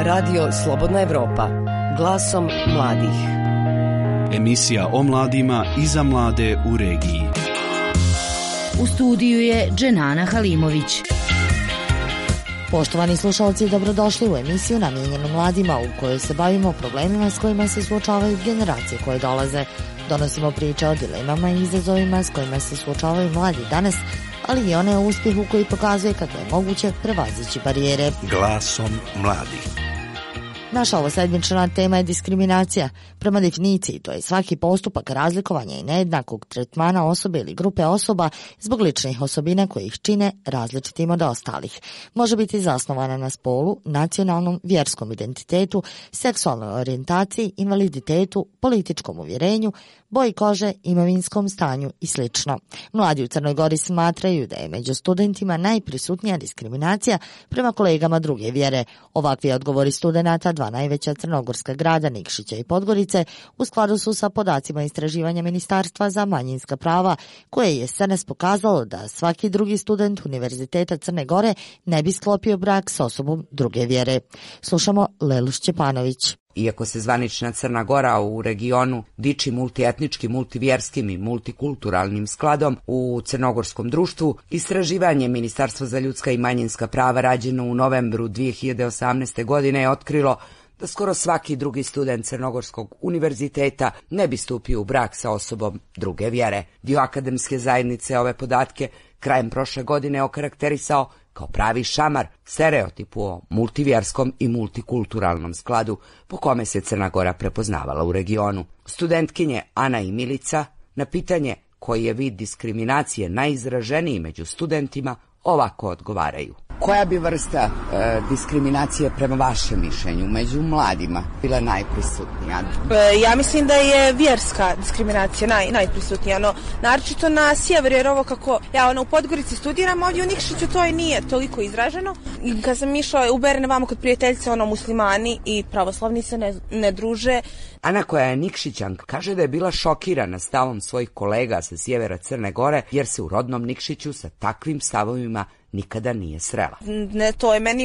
Radio Slobodna Evropa, glasom mladih. Emisija o mladima i za mlade u regiji. U studiju je Dženana Halimović. Poštovani slušalci, dobrodošli u emisiju namijenjenu mladima u kojoj se bavimo problemima s kojima se suočavaju generacije koje dolaze. Donosimo priče o dilemama i izazovima s kojima se suočavaju mladi danas, ali i one o uspjehu koji pokazuje kako je moguće prevazići barijere. Glasom mladih. Naša ovosedmična tema je diskriminacija. Prema definiciji, to je svaki postupak razlikovanja i nejednakog tretmana osobe ili grupe osoba zbog ličnih osobina koje ih čine različitim od ostalih. Može biti zasnovana na spolu, nacionalnom, vjerskom identitetu, seksualnoj orijentaciji, invaliditetu, političkom uvjerenju, boji kože, imovinskom stanju i sl. Mladi u Crnoj Gori smatraju da je među studentima najprisutnija diskriminacija prema kolegama druge vjere. Ovakvi odgovori studenata dva najveća crnogorska grada Nikšića i Podgorice u skladu su sa podacima istraživanja Ministarstva za manjinska prava, koje je SNS pokazalo da svaki drugi student Univerziteta Crne Gore ne bi sklopio brak s osobom druge vjere. Slušamo Lelu Šćepanović. Iako se zvanična Crna Gora u regionu diči multietničkim, multivjerskim i multikulturalnim skladom u crnogorskom društvu, istraživanje Ministarstva za ljudska i manjinska prava rađeno u novembru 2018. godine je otkrilo da skoro svaki drugi student Crnogorskog univerziteta ne bi stupio u brak sa osobom druge vjere. Dio akademske zajednice ove podatke krajem prošle godine okarakterisao kao pravi šamar, stereotipu o multivjerskom i multikulturalnom skladu po kome se Crna Gora prepoznavala u regionu. Studentkinje Ana i Milica na pitanje koji je vid diskriminacije najizraženiji među studentima ovako odgovaraju. Koja bi vrsta diskriminacije prema vašem mišljenju među mladima bila najprisutnija? Ja mislim da je vjerska diskriminacija najprisutnija, naročito na sjeveru, jer ovo kako ja u Podgorici studiram, ovdje u Nikšiću to i nije toliko izraženo. I kad sam išla u Berne vamo kod prijateljice, muslimani i pravoslavni se ne druže. Ana, koja je Nikšićanka, kaže da je bila šokirana stavom svojih kolega sa sjevera Crne Gore, jer se u rodnom Nikšiću sa takvim stavovima nikada nije srela. To je meni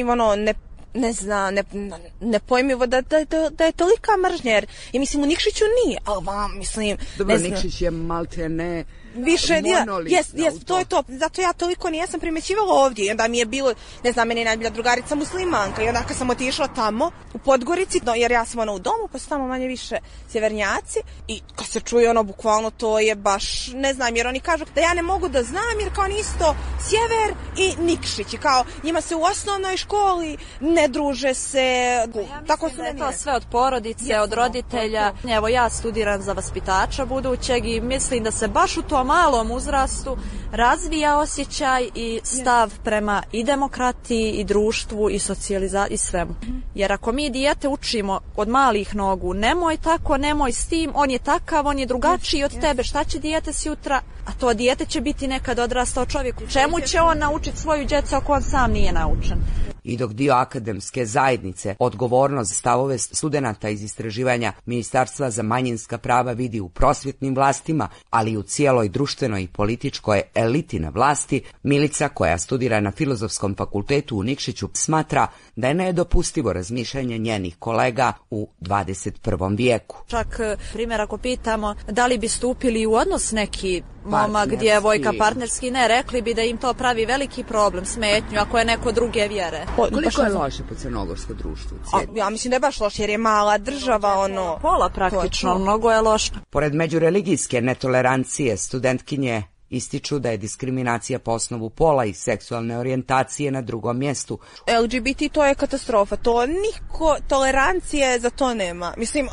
nepojmivo da je tolika mržnja, jer i mislim u Nikšiću nije, ali vam mislim... Dobro, Nikšić je malte ne... Više, jes, to je to. Zato ja toliko nijesam primjećivala ovdje. I onda mi je bilo, meni je najbolja drugarica muslimanka. I onda kad sam otišla tamo u Podgorici, jer ja sam u domu, pa su tamo manje više sjevernjaci. I kad se čuje bukvalno to je baš, jer oni kažu da ja ne mogu da znam, jer kao isto sjever i Nikšić. I kao njima se u osnovnoj školi ne druže se. Ja tako da je to sve od porodice, od roditelja. Evo, ja studiram za vaspitača budućeg i mislim da se baš u tom malom uzrastu razvija osjećaj i stav prema i demokratiji i društvu i socijalizaciji i svemu. Jer ako mi dijete učimo od malih nogu, nemoj tako, nemoj s tim, on je takav, on je drugačiji od tebe, šta će dijete sutra? A to dijete će biti nekad odrastao čovjek. Čemu će on naučiti svoju djecu ako on sam nije naučen? I dok dio akademske zajednice odgovornost za stavove studenata iz istraživanja Ministarstva za manjinska prava vidi u prosvjetnim vlastima, ali i u cijeloj društvenoj i političkoj eliti na vlasti, Milica, koja studira na Filozofskom fakultetu u Nikšiću, smatra da je nedopustivo razmišljanje njenih kolega u 21. vijeku. Čak primjer ako pitamo da li bi stupili u odnos neki momak, djevojka, partnerski, ne, rekli bi da im to pravi veliki problem, smetnju, ako je neko druge vjere. Koliko je loše po crnogorsko društvu? Ja mislim da je baš loše, jer je mala država, pola praktično, mnogo je loše. Pored međureligijske netolerancije, studentkinje ističu da je diskriminacija po osnovu pola i seksualne orijentacije na drugom mjestu. LGBT to je katastrofa, to niko tolerancije za to nema. Mislim,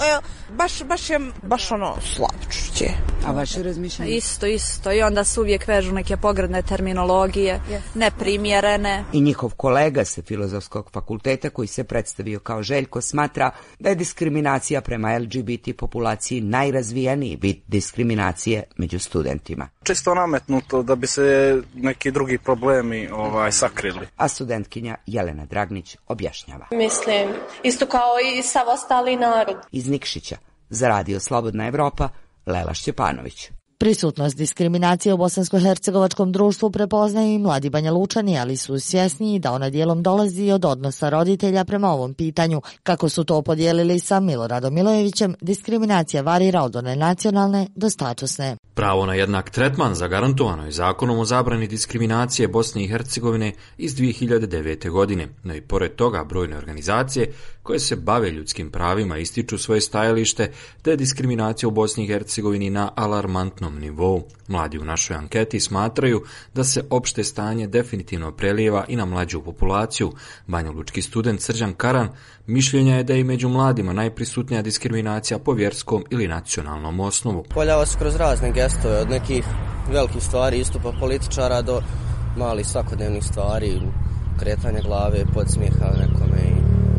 baš slavčuće. A vaše razmišljanje? Isto. I onda se uvijek vežu neke pogrdne terminologije, neprimjerene. I njihov kolega sa Filozofskog fakulteta, koji se predstavio kao Željko, smatra da je diskriminacija prema LGBT populaciji najrazvijeniji vid diskriminacije među studentima. Čisto nametnuto da bi se neki drugi problemi sakrili. A studentkinja Jelena Dragnić objašnjava. Mislim, isto kao i sav ostali narod. Iz Nikšića za Radio Slobodna Evropa, Lela Šćepanović. Prisutnost diskriminacije u bosansko-hercegovačkom društvu prepoznaju i mladi Banja Lučani, ali su svjesni da ona dijelom dolazi od odnosa roditelja prema ovom pitanju. Kako su to podijelili sa Miloradom Milojevićem, diskriminacija varira od one nacionalne do statusne. Pravo na jednak tretman zagarantovano je Zakonom o zabrani diskriminacije Bosne i Hercegovine iz 2009. godine, no i pored toga brojne organizacije koje se bave ljudskim pravima ističu svoje stajalište da je diskriminacija u Bosni i Hercegovini na alarmantnom nivou. Mladi u našoj anketi smatraju da se opšte stanje definitivno prelijeva i na mlađu populaciju. Banjalučki student Srđan Karan mišljenja je da je i među mladima najprisutnija diskriminacija po vjerskom ili nacionalnom osnovu. Poljava se kroz razne gestove, od nekih velikih stvari, istupa političara do malih svakodnevnih stvari, kretanja glave, podsmijeha nekome i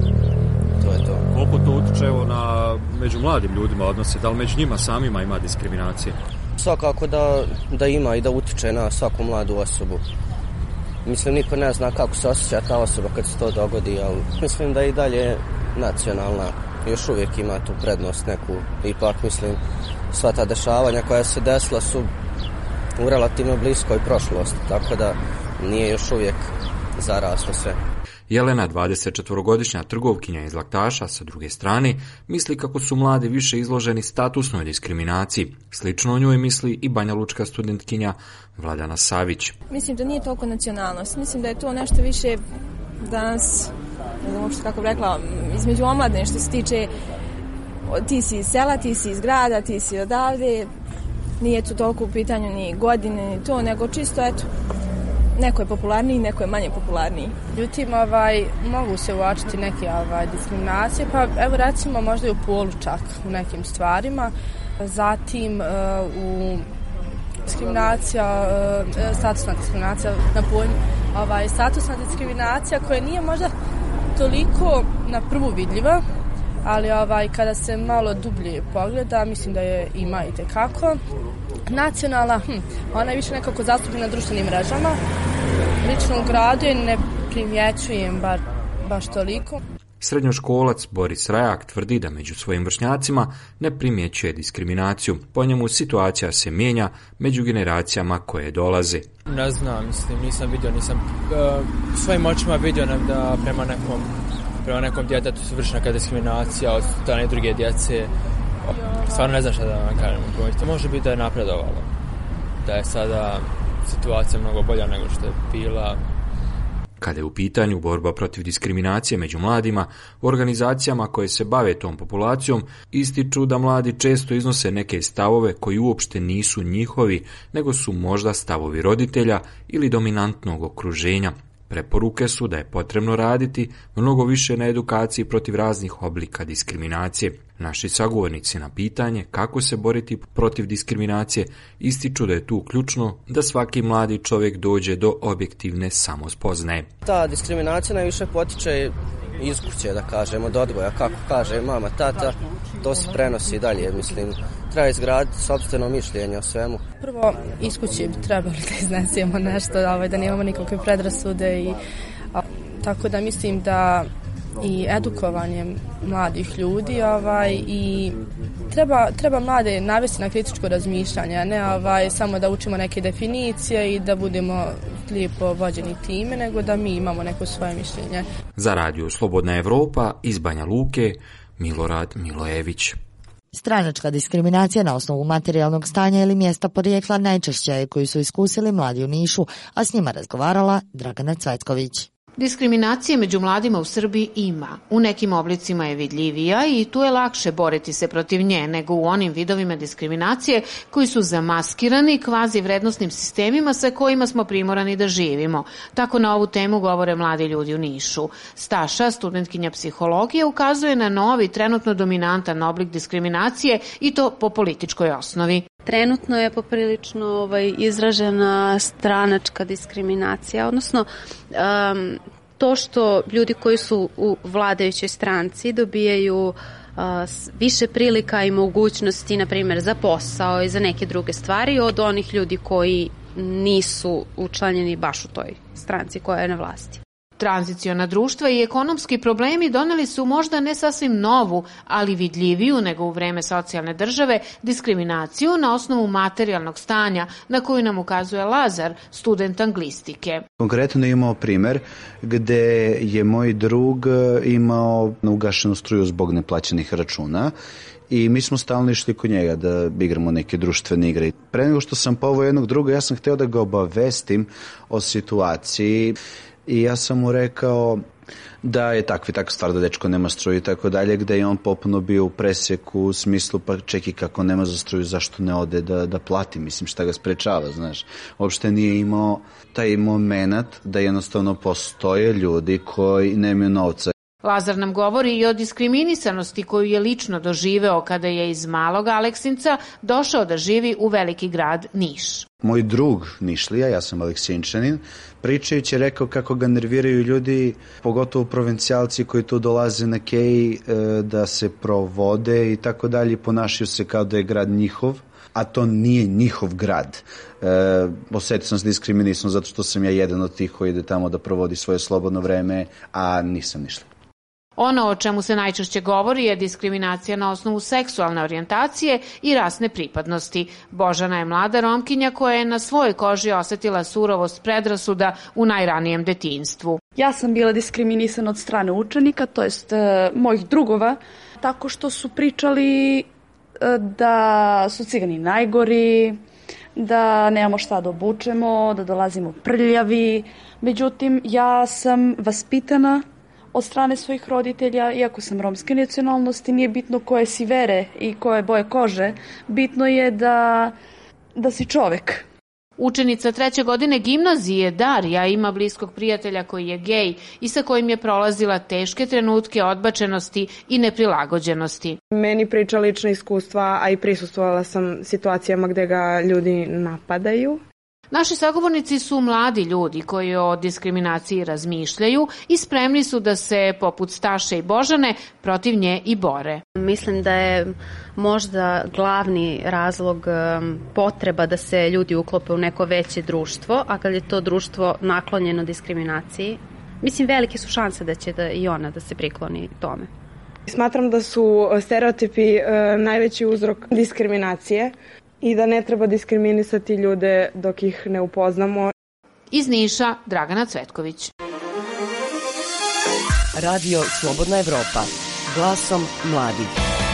to je to. Koliko to utiče među mladim ljudima odnose, da li među njima samima ima diskriminacije? Svakako da ima i da utiče na svaku mladu osobu. Mislim, niko ne zna kako se osjeća ta osoba kad se to dogodi, ali mislim da i dalje nacionalna još uvijek ima tu prednost neku. Ipak, mislim, sva ta dešavanja koja se desila su u relativno bliskoj prošlosti, tako da nije još uvijek zaraslo sve. Jelena, 24-godišnja trgovkinja iz Laktaša, sa druge strane, misli kako su mladi više izloženi statusnoj diskriminaciji. Slično o njoj misli i banjalučka studentkinja Vladana Savić. Mislim da nije toliko nacionalnost. Mislim da je to nešto više danas, ne znam uopšte kako rekla, između omladine što se tiče ti si iz sela, ti si iz grada, ti si odavde. Nije tu toliko u pitanju ni godine, ni to, nego čisto eto, neko je popularniji, neko je manje popularniji. Ljutim, mogu se uočiti neke diskriminacije, pa evo recimo možda i u polu čak u nekim stvarima. Zatim u diskriminacija, statusna diskriminacija na pojmu, statusna diskriminacija koja nije možda toliko na prvu vidljiva, ali kada se malo dublje pogleda, mislim da je ima i tekako. Nacionalna, ona je više nekako zastupljena na društvenim mrežama. Lično u gradu je ne primjećujem baš toliko. Srednjoškolac Boris Rajak tvrdi da među svojim vršnjacima ne primjećuje diskriminaciju. Po njemu situacija se mijenja među generacijama koje dolaze. Ne znam, nisam vidio, svojim očima vidio da prema nekom djetetu se vrši neka diskriminacija od strane druge djece. Stvarno ne znam šta da vam kažem. Može biti da je napredovalo, da je sada situacija mnogo bolja nego što je bila. Kada je u pitanju borba protiv diskriminacije među mladima, u organizacijama koje se bave tom populacijom ističu da mladi često iznose neke stavove koji uopšte nisu njihovi, nego su možda stavovi roditelja ili dominantnog okruženja. Preporuke su da je potrebno raditi mnogo više na edukaciji protiv raznih oblika diskriminacije. Naši sagovornici na pitanje kako se boriti protiv diskriminacije ističu da je tu ključno da svaki mladi čovjek dođe do objektivne samospoznaje. Ta diskriminacija najviše potiče iz kuće, da kažemo, od odgoja, kako kaže mama, tata, to se prenosi dalje, mislim. Treba izgraditi sopstveno mišljenje o svemu. Prvo, iz kuće bi trebali da iznesemo nešto, da nemamo nikakve predrasude tako da mislim da i edukovanje mladih ljudi i treba mlade navesti na kritičko razmišljanje, a ne samo da učimo neke definicije i da budemo lijepo vođeni time, nego da mi imamo neko svoje mišljenje. Za Radio Slobodna Evropa iz Banja Luke, Milorad Milojević. Stranačka diskriminacija na osnovu materijalnog stanja ili mjesta porijekla najčešće je koju su iskusili mladi u Nišu, a s njima razgovarala Dragana Cvetković. Diskriminacije među mladima u Srbiji ima. U nekim oblicima je vidljivija i tu je lakše boriti se protiv nje nego u onim vidovima diskriminacije koji su zamaskirani kvazi vrednosnim sistemima sa kojima smo primorani da živimo. Tako na ovu temu govore mladi ljudi u Nišu. Staša, studentkinja psihologije, ukazuje na novi, trenutno dominantan oblik diskriminacije i to po političkoj osnovi. Trenutno je poprilično izražena stranačka diskriminacija, odnosno to što ljudi koji su u vladajućoj stranci dobijaju više prilika i mogućnosti, na primjer, za posao i za neke druge stvari od onih ljudi koji nisu učlanjeni baš u toj stranci koja je na vlasti. Tranziciona društva i ekonomski problemi doneli su možda ne sasvim novu, ali vidljiviju nego u vreme socijalne države, diskriminaciju na osnovu materijalnog stanja, na koju nam ukazuje Lazar, student anglistike. Konkretno imao primer gde je moj drug imao ugašenu struju zbog neplaćenih računa i mi smo stalno išli kod njega da igramo neke društvene igre. Pre nego što sam poveo jednog druga, ja sam hteo da ga obavestim o situaciji i ja sam mu rekao da je takva stvar da dečko nema struju i tako dalje, gde je on popuno bio u preseku u smislu pa čeki kako nema za struju, zašto ne ode da plati, mislim šta ga sprečava, znaš. Uopšte nije imao taj moment da jednostavno postoje ljudi koji nemaju novca. Lazar nam govori i o diskriminisanosti koju je lično doživeo kada je iz malog Aleksinca došao da živi u veliki grad Niš. Moj drug Nišlija, ja sam Aleksinčanin, pričajući je rekao kako ga nerviraju ljudi, pogotovo provincijalci koji tu dolaze na Kej da se provode i tako dalje, ponašaju se kao da je grad njihov, a to nije njihov grad. Osetio sam se diskriminisan zato što sam ja jedan od tih koji ide tamo da provodi svoje slobodno vreme, a nisam Nišlija. Ono o čemu se najčešće govori je diskriminacija na osnovu seksualne orijentacije i rasne pripadnosti. Božana je mlada Romkinja koja je na svojoj koži osetila surovost predrasuda u najranijem detinjstvu. Ja sam bila diskriminisana od strane učenika, to jest mojih drugova, tako što su pričali da su cigani najgori, da nemamo šta da obučemo, da dolazimo prljavi. Međutim, ja sam vaspitana od strane svojih roditelja, iako sam romske nacionalnosti, nije bitno koje si vere i koje boje kože, bitno je da si čovek. Učenica 3. godine gimnazije Darija ima bliskog prijatelja koji je gej i sa kojim je prolazila teške trenutke odbačenosti i neprilagođenosti. Meni priča lična iskustva, a i prisustvovala sam situacijama gde ga ljudi napadaju. Naši sagovornici su mladi ljudi koji o diskriminaciji razmišljaju i spremni su da se, poput Staše i Božane, protiv nje i bore. Mislim da je možda glavni razlog potreba da se ljudi uklope u neko veće društvo, a kad je to društvo naklonjeno diskriminaciji, mislim velike su šanse da će i ona da se prikloni tome. Smatram da su stereotipi najveći uzrok diskriminacije i da ne treba diskriminisati ljude dok ih ne upoznamo. Iz Niša, Dragana Cvetković. Radio Slobodna Evropa. Glasom mladih.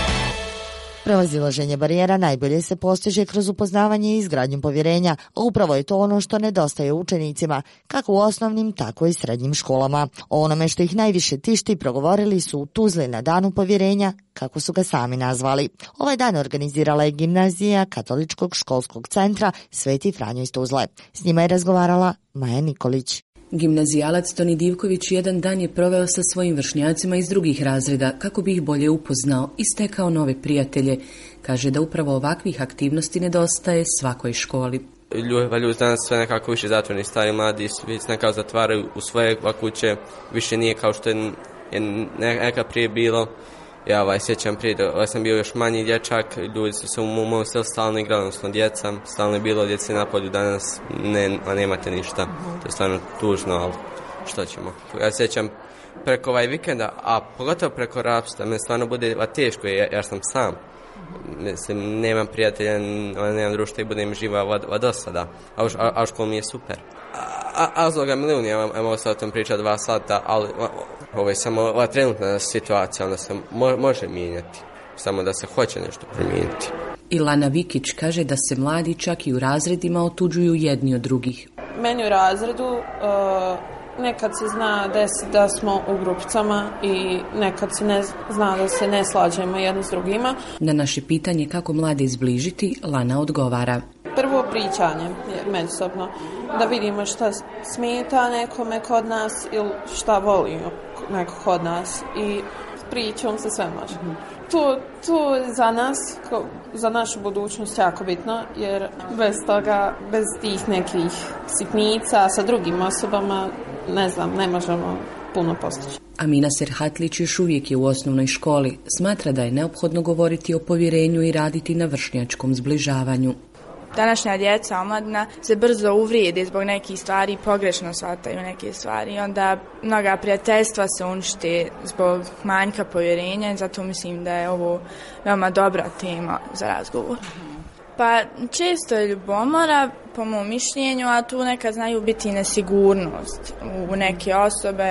Prevazilaženje barijera najbolje se postiže kroz upoznavanje i izgradnju povjerenja, a upravo je to ono što nedostaje učenicima, kako u osnovnim, tako i srednjim školama. O onome što ih najviše tišti progovorili su u Tuzli na danu povjerenja, kako su ga sami nazvali. Ovaj dan organizirala je gimnazija Katoličkog školskog centra Sveti Franjo iz Tuzle. S njima je razgovarala Maja Nikolić. Gimnazijalac Toni Divković jedan dan je proveo sa svojim vršnjacima iz drugih razreda kako bi ih bolje upoznao i stekao nove prijatelje. Kaže da upravo ovakvih aktivnosti nedostaje svakoj školi. Ljudi danas sve nekako više zatvoreni, stari mladi se nekako zatvaraju u svoje kuće, više nije kao što je nekad prije bilo. Ja sjećam prije da sam bio još manji dječak, ljudi su se u mom selu stalno igrali, odnosno djeca, stalno je bilo djece na polju, danas nemate ništa. To je stvarno tužno, ali što ćemo. Ja sjećam preko vikenda, a pogotovo preko rapsta, me stvarno bude teško jer sam sam. Mislim, nemam prijatelja, nemam društva i budem živa dosada, a u školu mi je super. A zloga milijun, ja mogu sad o tom pričati 2 sata, ali ovo je samo trenutna situacija, onda se može mijenjati, samo da se hoće nešto promijeniti. Ilana Vikić kaže da se mladi čak i u razredima otuđuju jedni od drugih. Meni u razredu nekad se zna desiti da smo u grupicama i nekad se ne zna da se ne slađemo jedno s drugima. Na naše pitanje kako mlade izbližiti, Lana odgovara. Prvo pričanje međusobno, da vidimo šta smeta nekome kod nas ili šta voli neko kod nas i pričom se sve može. To je za nas, za našu budućnost jako bitno, jer bez toga, bez tih nekih sitnica sa drugim osobama, ne možemo puno postići. Amina Serhatlić još uvijek je u osnovnoj školi. Smatra da je neophodno govoriti o povjerenju i raditi na vršnjačkom zbližavanju. Današnja djeca, omladina se brzo uvrijede zbog nekih stvari, pogrešno shvataju neke stvari. Onda mnoga prijateljstva se unište zbog manjka povjerenja i zato mislim da je ovo veoma dobra tema za razgovor. Pa često je ljubomora, po mom mišljenju, a tu nekad znaju biti nesigurnost u neke osobe,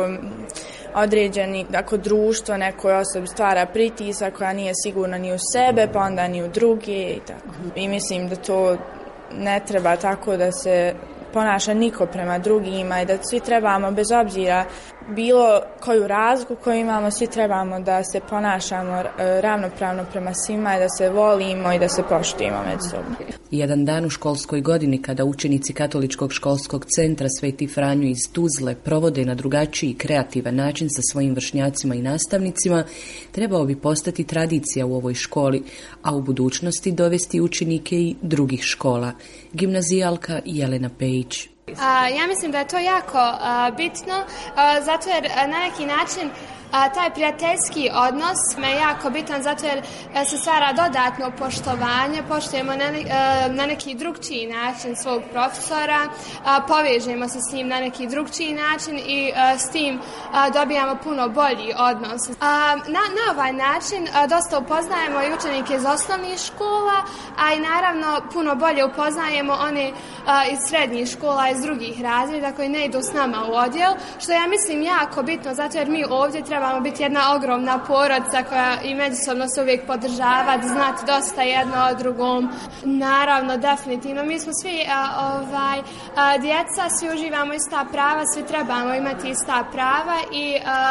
ako društvo nekoj osobi stvara pritisak koja nije sigurna ni u sebe, pa onda ni u druge i tako. I mislim da to ne treba tako da se ponaša niko prema drugima i da svi trebamo, bez obzira bilo koju razliku koju imamo, svi trebamo da se ponašamo ravnopravno prema svima i da se volimo i da se poštujemo međusobno. Jedan dan u školskoj godini kada učenici Katoličkog školskog centra Sveti Franjo iz Tuzle provode na drugačiji kreativan način sa svojim vršnjacima i nastavnicima, trebao bi postati tradicija u ovoj školi, a u budućnosti dovesti učenike i drugih škola. Gimnazijalka Jelena Pejić. Ja mislim da je to jako bitno, zato jer na neki način taj prijateljski odnos me je jako bitan, zato jer se stvara dodatno poštovanje, poštujemo na neki drugčiji način svog profesora, povežemo se s njim na neki drugčiji način i s tim dobijamo puno bolji odnos. Na ovaj način dosta upoznajemo i učenike iz osnovnih škola, a i naravno puno bolje upoznajemo one iz srednjih škola, iz drugih razreda koji ne idu s nama u odjel, što ja mislim jako bitno, zato jer mi ovdje trebamo biti jedna ogromna porodica koja i međusobno se uvijek podržava, znati dosta jedno o drugom. Naravno, definitivno, mi smo svi djeca, svi uživamo ista prava, svi trebamo imati ista prava i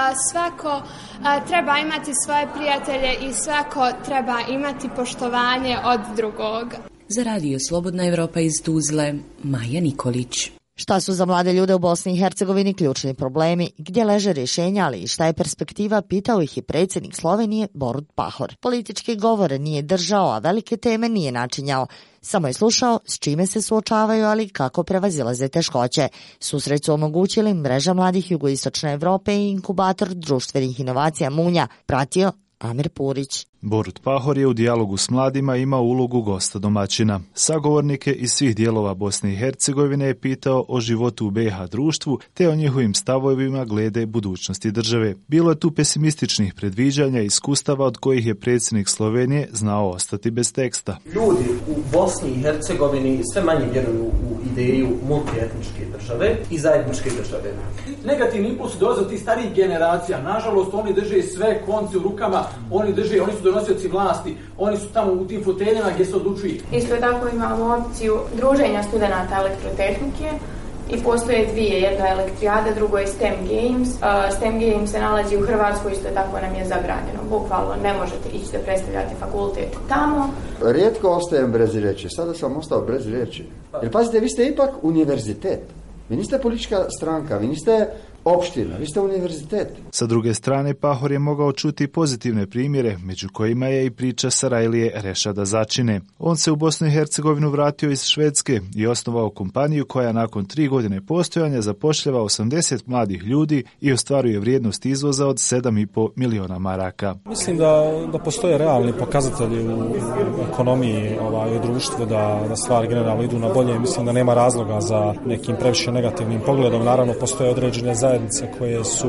svako treba imati svoje prijatelje i svako treba imati poštovanje od drugog. Za Radio Slobodna Evropa iz Tuzle, Maja Nikolić. Šta su za mlade ljude u Bosni i Hercegovini ključni problemi, gdje leže rješenja, ali i šta je perspektiva, pitao ih i predsjednik Slovenije Borut Pahor. Političke govore nije držao, a velike teme nije načinjao. Samo je slušao s čime se suočavaju, ali kako prevazilaze teškoće. Susret su omogućili Mreža mladih jugoistočne Evrope i inkubator društvenih inovacija Munja, pratio Amir Purić. Borut Pahor je u dijalogu s mladima imao ulogu gosta domaćina. Sagovornike iz svih dijelova Bosne i Hercegovine je pitao o životu u BiH društvu te o njihovim stavovima glede budućnosti države. Bilo je tu pesimističnih predviđanja i iskustava od kojih je predsjednik Slovenije znao ostati bez teksta. Ljudi u Bosni i Hercegovini sve manje vjeruju u ideju multietničke države i zajedničke države. Negativni impuls dolaze od tih starijih generacija. Nažalost, oni drže sve konce u rukama, oni su donosioci vlasti, oni su tamo u tim foteljama gdje se odlučuje. Isto tako imamo opciju druženja studenata elektrotehnike i postoje dvije, jedna je elektrijada, drugo je STEM Games. STEM Games se nalazi u Hrvatskoj, isto tako nam je zabranjeno. Bukvalno ne možete ići da predstavljate fakultet tamo. Rijetko ostajem bez riječi, sada sam ostao bez riječi. Jer pazite, vi ste ipak univerzitet. Vi niste politička stranka, vi niste opština, vi ste univerzitet. Sa druge strane, Pahor je mogao čuti pozitivne primjere, među kojima je i priča Sarajlije Rešada Začine. On se u Bosnu i Hercegovinu vratio iz Švedske i osnovao kompaniju koja nakon 3 godine postojanja zapošljava 80 mladih ljudi i ostvaruje vrijednost izvoza od 7,5 miliona maraka. Mislim da postoje realni pokazatelji u ekonomiji u društvu, da stvari generalno idu na bolje. Mislim da nema razloga za nekim previše negativnim pogledom. Naravno, postoje određene zajednice koje su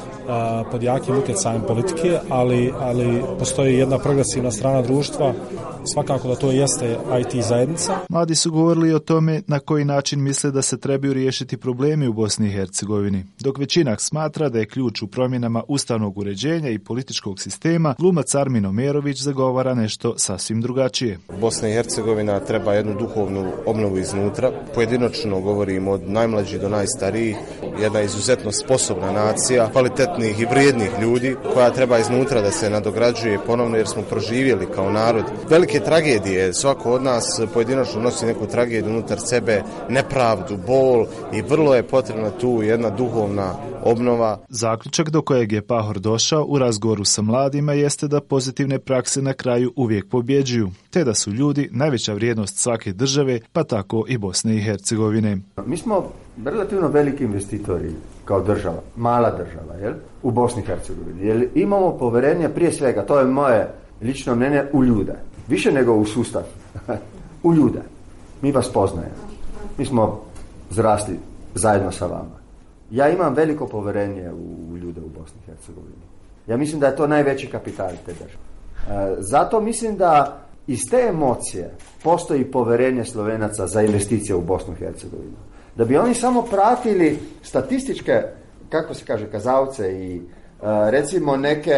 pod jakim utjecajem politike, ali postoji jedna progresivna strana društva, svakako da to jeste IT zajednica. Mladi su govorili o tome na koji način misle da se trebaju riješiti problemi u Bosni i Hercegovini. Dok većina smatra da je ključ u promjenama ustavnog uređenja i političkog sistema, glumac Armin Omerović zagovara nešto sasvim drugačije. Bosna i Hercegovina treba jednu duhovnu obnovu iznutra. Pojedinačno govorim od najmlađih do najstarijih, jedna izuzetno sposobna nacija, kvalitetnih i vrijednih ljudi koja treba iznutra da se nadograđuje ponovno, jer smo proživjeli kao narod velike tragedije. Svako od nas pojedinačno nosi neku tragediju unutar sebe, nepravdu, bol, i vrlo je potrebna tu jedna duhovna obnova. Zaključak do kojeg je Pahor došao u razgovoru sa mladima jeste da pozitivne prakse na kraju uvijek pobjeđuju, te da su ljudi najveća vrijednost svake države, pa tako i Bosne i Hercegovine. Mi smo relativno veliki investitori kao država, mala država, jel? U Bosni i Hercegovini. Jer imamo povjerenje prije svega, to je moje lično mnenje, u ljude. Više nego u sustav. U ljude. mi vas poznajemo. Mi smo zrasli zajedno sa vama. Ja imam veliko poverenje u ljude u Bosni i Hercegovini. Ja mislim da je to najveći kapital te države. Zato mislim da iz te emocije postoji poverenje Slovenaca za investicije u Bosnu i Hercegovinu. Da bi oni samo pratili statističke, kako se kaže, kazalce i recimo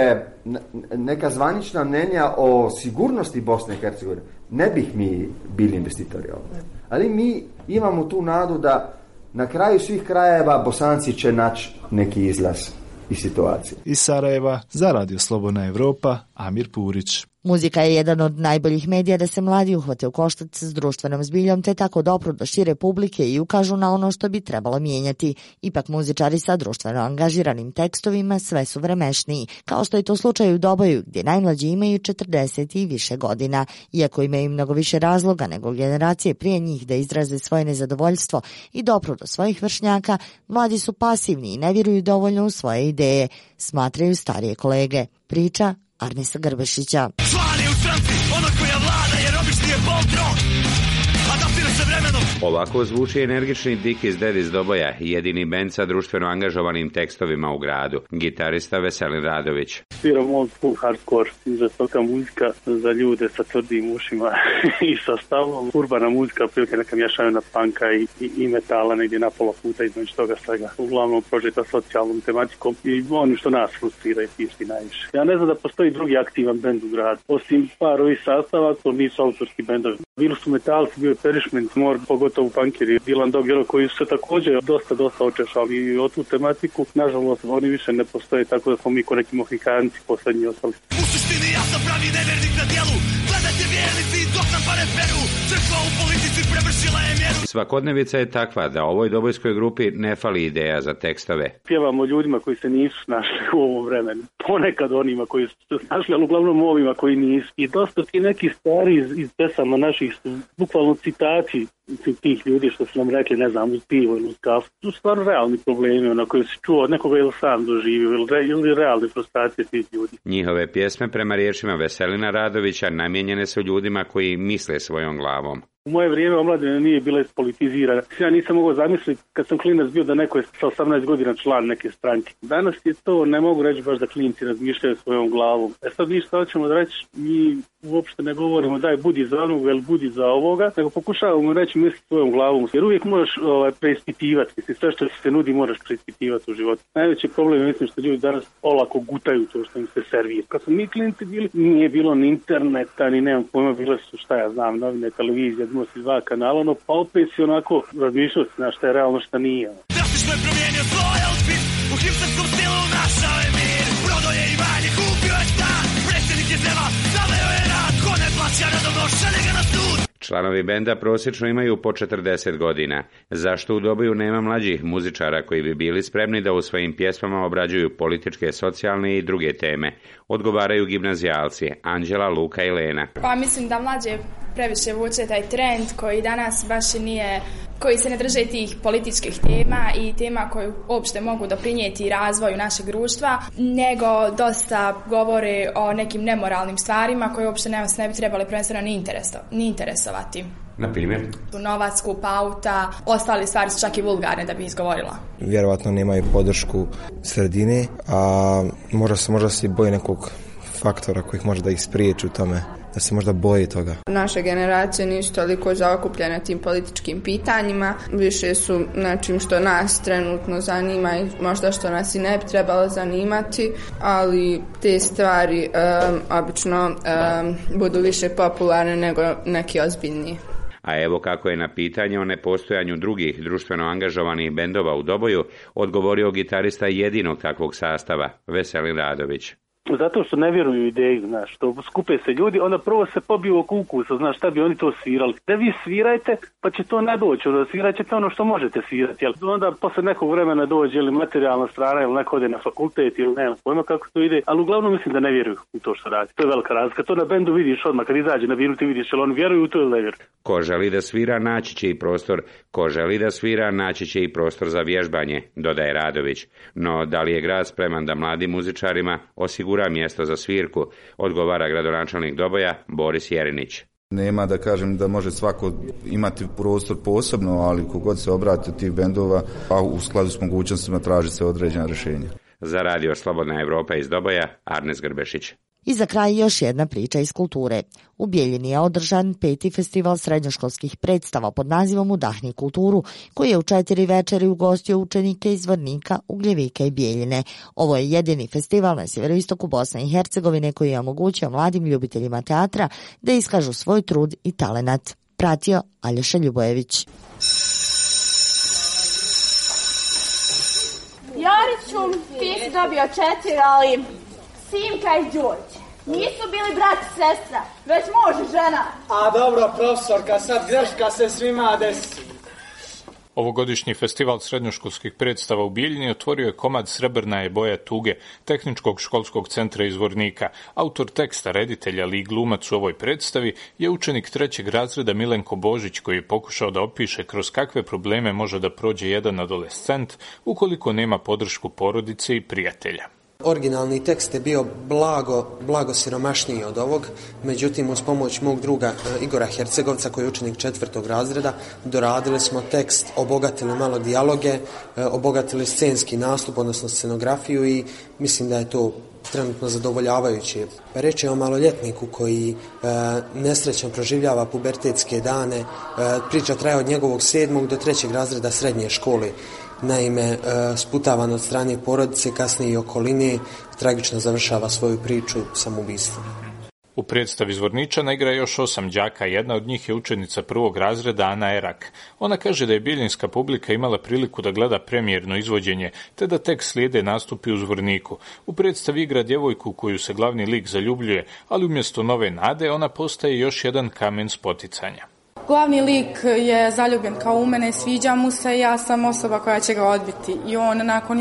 neka zvanična mnenja o sigurnosti Bosne i Hercegovine, ne bih mi bili investitori ovdje. Ali mi imamo tu nadu da na kraju svih krajeva Bosanci će naći neki izlaz iz situacije. Iz Sarajeva za Radio Slobodna Evropa, Amir Purić. Muzika je jedan od najboljih medija da se mladi uhvate u koštac s društvenom zbiljom te tako dopru do šire publike i ukažu na ono što bi trebalo mijenjati. Ipak muzičari sa društveno angažiranim tekstovima sve su vremešniji, kao što je to slučaj u Doboju gdje najmlađi imaju 40 i više godina. Iako imaju mnogo više razloga nego generacije prije njih da izraze svoje nezadovoljstvo i dopru do svojih vršnjaka, mladi su pasivni i ne vjeruju dovoljno u svoje ideje, smatraju starije kolege. Priča Arnisa Grbešića. Član je u stranci, ono koja vlada jer obični je poltron. Adaptira se vremenom. Ovako zvuči energični Dik iz Dead iz Doboja, jedini bend sa društveno angažovanim tekstovima u gradu. Gitarista Veselin Radović. Sviram old school hardcore, žestoka muzika za ljude sa tvrdim ušima i sa stavom. Urbana muzika, prilike neka mješaju punka i metala negdje na pola puta između toga svega. Uglavnom prožeta socijalnom tematikom i onim što nas frustrira i tišti najviše. Ja ne znam da postoji drugi aktivan bend u gradu. Osim par ovih sastava, to nisu autorski bendovi. Bili su metalci, bio je Perishment, Mor, pogotovo punkeri, Dylan Dog, koji su se također dosta očešali o tu tematiku. Nažalost, oni više ne postoje, tako da smo mi ko neki mohikanci poslednji ostali. U suštini ja sam pravi nevernik na dijelu. Gledajte vjernici, dok nam pare peru. Crkva u politici prevršila je mjeru. Svakodnevica je takva da ovoj dobojskoj grupi ne fali ideja za tekstove. Pjevamo ljudima koji se nisu našli u ovom vremenu. Ponekad onima koji su se našli, ali uglavnom ovima koji nisu. I dosta ti neki stari iz pesama naših su bukvalno citati tih ljudi što su nam rekli, ne znam, uz pivo ili uz kafu. To su stvarno realni problemi na koje si čuo od nekoga ili sam doživio ili realne frustracije tih ljudi. Njihove pjesme prema riječima Veselina Radovića namijenjene su ljudima koji misle svojom glavom. U moje vrijeme omladina nije bila ispolitizirana. Ja nisam mogao zamisliti kad sam klinac bio da neko je sa 18 godina član neke stranke. Danas je to, ne mogu reći baš da klinci razmišljaju svojom glavom. Sad mi što hoćemo da reći, mi uopšte ne govorimo daj budi za onog ili budi za ovoga, nego pokušavamo reći misli svojom glavom. Jer uvijek moraš preispitivati. Sve što se nudi moraš preispitivati u životu. Najveći problem je mislim što ljudi danas olako gutaju to što im se servira. Kad smo mi klinci bili, nije bilo ni interneta, ni nemam pojma, bile su šta ja znam, novine, televizije, si 2 kanala, no pa opet si onako razmišljao si na šta je realno, šta nije. Drastično je promijenio svoj outfit, u hipsterskom stilu našao je mir. Prodo je imanje, kupio je stan, predsjednik je zema, zaveo je rad, ko ne plaća redovno, šalje ga na sud. Članovi benda prosječno imaju po 40 godina. Zašto u Doboju nema mlađih muzičara koji bi bili spremni da u svojim pjesmama obrađuju političke, socijalne i druge teme? Odgovaraju gimnazijalci Anđela, Luka i Lena. Pa mislim da mlađe previše vuče taj trend koji danas baš nije, koji se ne drže tih političkih tema i tema koje uopšte mogu doprinijeti razvoju našeg društva, nego dosta govore o nekim nemoralnim stvarima koje uopšte nas ne bi trebali prvenstveno ni interesovati. Na primjer? Novac, skupa auta, ostale stvari su čak i vulgarne da bi izgovorila. Vjerovatno nemaju podršku sredine, a možda se boje nekog faktora koji može da ih spriječi u tome, da se možda boji toga. Naše generacije nisu toliko zaokupljene tim političkim pitanjima, više su nečim što nas trenutno zanima i možda što nas i ne bi trebalo zanimati, ali te stvari obično budu više popularne nego neki ozbiljniji. A evo kako je na pitanje o nepostojanju drugih društveno angažovanih bendova u Doboju odgovorio gitarista jedinog takvog sastava, Veselin Radović. Zato što ne vjeruju ideji, znaš, to skupe se ljudi, onda prvo se pobiju oko ukusa, znaš, šta bi oni to svirali. Da vi svirajte, pa će to ne doći, da svirat ćete ono što možete svirati, jel? Onda posle nekog vremena dođe ili materijalna strana, ili neko ode na fakultet, ili nema pojma kako to ide, ali uglavnom mislim da ne vjeruju u to što radi. To je velika razlika, to na bendu vidiš odmah, kad izađe na binu ti vidiš, jel oni vjeruju u to ili ne vjeruju. Ko želi da svira, naći će i prostor. Ko želi da svira, naći će i prostor za vježbanje, dodaje Radović. No, da li je grad spreman da mladim muzičarima osigura mjesto za svirku, odgovara gradonačelnik Doboja Boris Jerinić. Nema da kažem da može svako imati prostor posebno, ali kogod se obrati od tih bendova, a u skladu s mogućnostima traži se određena rješenja. Za radio Slobodna Evropa iz Doboja, Arnes Grbešić. I za kraj još jedna priča iz kulture. U Bijeljini je održan 5. festival srednjoškolskih predstava pod nazivom Udahni kulturu, koji je u 4 večeri ugostio učenike iz Zvornika, Ugljevika i Bijeljine. Ovo je jedini festival na sjeveroistoku Bosne i Hercegovine koji je omogućio mladim ljubiteljima teatra da iskažu svoj trud i talenat. Pratio Aljoša Ljubojević. Joriću, ti si dobio 4, ali Simka i Đorđe nisu bili brat i sestra, već muž i žena. A dobro, profesorka, sad greška se svima desi. Ovogodišnji festival srednjoškolskih predstava u Bijeljini otvorio je komad Srebrna je boja tuge Tehničkog školskog centra iz Zvornika. Autor teksta, reditelj, ali i glumac u ovoj predstavi je učenik 3. razreda Milenko Božić, koji je pokušao da opiše kroz kakve probleme može da prođe jedan adolescent ukoliko nema podršku porodice i prijatelja. Originalni tekst je bio blago siromašniji od ovog, međutim uz pomoć mog druga Igora Hercegovca, koji je učenik 4. razreda, doradili smo tekst, obogatili malo dijaloge, obogatili scenski nastup, odnosno scenografiju, i mislim da je to trenutno zadovoljavajuće. Reč je o maloljetniku koji nesrećno proživljava pubertetske dane. Priča traje od njegovog 7. do 3. razreda srednje škole. Naime, sputavan od strane porodice, kasnije i okoline, tragično završava svoju priču samoubistvom. U predstavi Zvorničana igra još 8 đaka, jedna od njih je učenica 1. razreda Ana Erak. Ona kaže da je bijeljinska publika imala priliku da gleda premijerno izvođenje, te da tek slijede nastupi u Zvorniku. U predstavi igra djevojku koju se glavni lik zaljubljuje, ali umjesto nove nade ona postaje još jedan kamen spoticanja. Glavni lik je zaljubljen kao u mene, sviđa mu se, ja sam osoba koja će ga odbiti. I on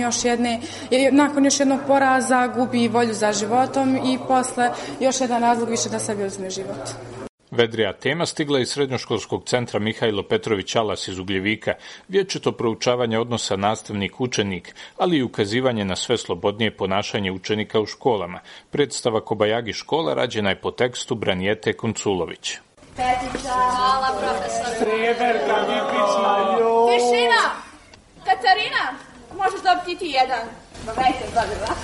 nakon još jednog poraza gubi volju za životom i posle još jedan razlog više da sebi uzme život. Vedrija tema stigla iz srednjoškolskog centra Mihajlo Petrović Alas iz Ugljevika, vječito proučavanje odnosa nastavnik-učenik, ali i ukazivanje na sve slobodnije ponašanje učenika u školama. Predstava Kobajagi škola rađena je po tekstu Branjete Kunculović. Petica. Hvala, profesor. Sreberka, Vipićma, joj. Tišina! Katarina, možeš dobiti ti jedan. Dovejte, dobila.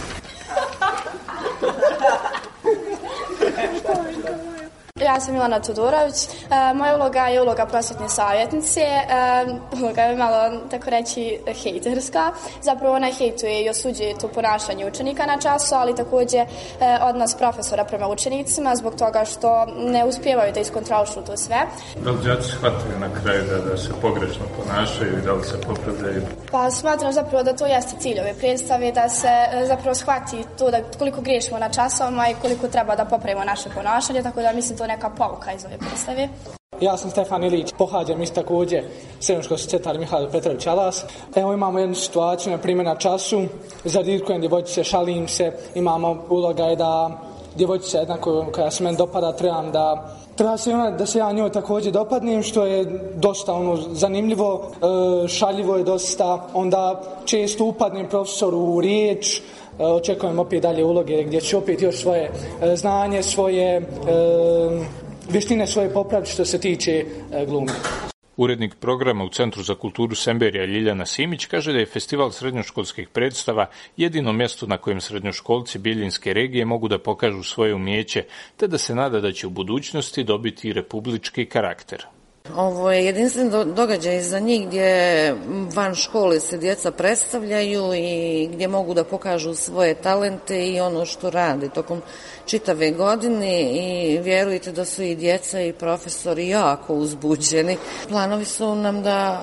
Ja sam Milana Todorović. Moja uloga je uloga prosvjetne savjetnice. Uloga je malo, tako reći, hejterska. Zapravo ona hejtuje i osuđuje to ponašanje učenika na času, ali također odnos profesora prema učenicima zbog toga što ne uspijevaju da iskontrolišu to sve. Da li đaci shvataju na kraju da se pogrešno ponašaju i da li se popravljaju? Pa smatram zapravo da to jeste cilj ove predstave, da se zapravo shvati to da koliko griješimo na časovima i koliko treba da popravimo naše ponašanje, tako da mislim to neka pouka iz ove predstave. Ja sam Stefan Ilić, pohađam isto također srednjoškolski centar Mihajlo Petrović Alas. Evo imamo jednu situaciju, na primjer na času, zadirkujem djevojčice, šalim se, imamo uloga je da djevojčica jedna koja se meni dopada, treba da se ja njoj također dopadnem, što je dosta zanimljivo, šaljivo je dosta, onda često upadnem profesoru u riječ, očekujem opet dalje uloge gdje ću opet još svoje znanje, svoje vještine svoje popraviti što se tiče glume. Urednik programa u Centru za kulturu Semberija Ljiljana Simić kaže da je festival srednjoškolskih predstava jedino mjesto na kojem srednjoškolci Bijeljinske regije mogu da pokažu svoje umijeće, te da se nada da će u budućnosti dobiti republički karakter. Ovo je jedinstven događaj za njih gdje van škole se djeca predstavljaju i gdje mogu da pokažu svoje talente i ono što rade tokom čitave godine i vjerujte da su i djeca i profesori jako uzbuđeni. Planovi su nam da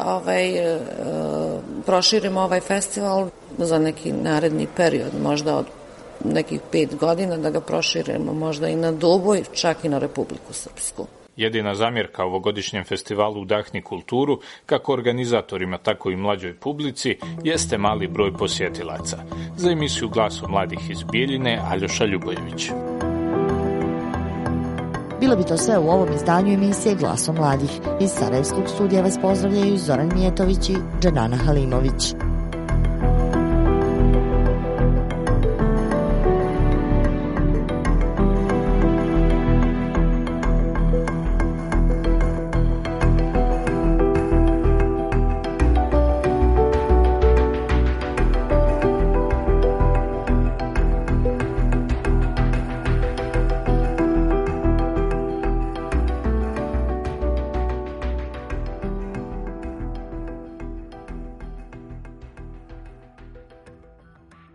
proširimo ovaj festival za neki naredni period, možda od nekih 5 godina, da ga proširimo možda i na Duboj, čak i na Republiku Srpsku. Jedina zamjerka ovogodišnjem festivalu Udahni kulturu, kako organizatorima, tako i mlađoj publici, jeste mali broj posjetilaca. Za emisiju Glasom mladih iz Bijeljine, Aljoša Ljubojević. Bilo bi to sve u ovom izdanju emisije Glasom mladih. Iz Sarajevskog studija vas pozdravljaju Zoran Mijetović i Dženana Halimović.